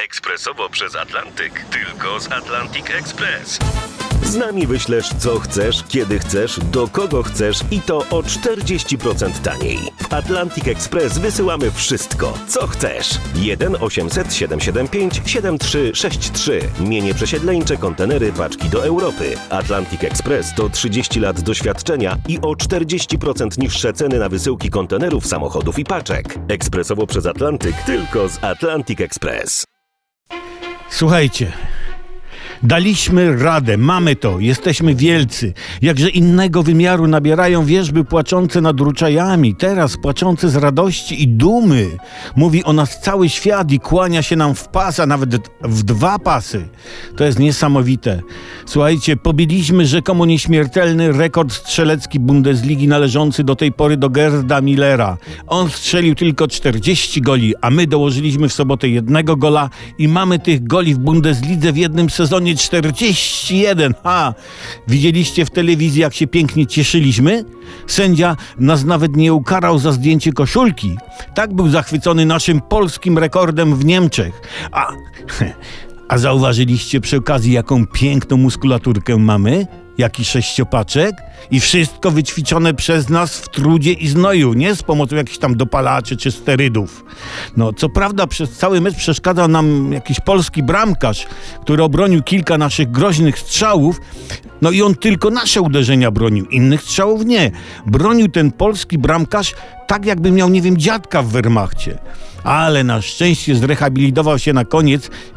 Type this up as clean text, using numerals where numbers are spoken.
Ekspresowo przez Atlantyk. Tylko z Atlantic Express. Z nami wyślesz co chcesz, kiedy chcesz, do kogo chcesz i to o 40% taniej. W Atlantic Express wysyłamy wszystko, co chcesz. 1 800 775 7363. Mienie przesiedleńcze, kontenery, paczki do Europy. Atlantic Express to 30 lat doświadczenia i o 40% niższe ceny na wysyłki kontenerów, samochodów i paczek. Ekspresowo przez Atlantyk, tylko z Atlantic Express. Słuchajcie, daliśmy radę, mamy to, jesteśmy wielcy. Jakże innego wymiaru nabierają wierzby płaczące nad Ruczajami, teraz płaczące z radości i dumy. Mówi o nas cały świat i kłania się nam w pas, a nawet w 2 pasy. To jest niesamowite. Słuchajcie, pobiliśmy rzekomo nieśmiertelny rekord strzelecki Bundesligi należący do tej pory do Gerda Millera. On strzelił tylko 40 goli, a my dołożyliśmy w sobotę 1 gola i mamy tych goli w Bundeslidze w jednym sezonie 41. Widzieliście w telewizji, jak się pięknie cieszyliśmy? Sędzia nas nawet nie ukarał za zdjęcie koszulki. Tak był zachwycony naszym polskim rekordem w Niemczech. A zauważyliście przy okazji, jaką piękną muskulaturkę mamy? Jaki sześciopaczek? I wszystko wyćwiczone przez nas w trudzie i znoju, nie z pomocą jakichś tam dopalaczy czy sterydów. No, co prawda przez cały mecz przeszkadzał nam jakiś polski bramkarz, który obronił kilka naszych groźnych strzałów, no i on tylko nasze uderzenia bronił, innych strzałów nie. Bronił ten polski bramkarz tak, jakby miał, nie wiem, dziadka w Wehrmachcie. Ale na szczęście zrehabilitował się na koniec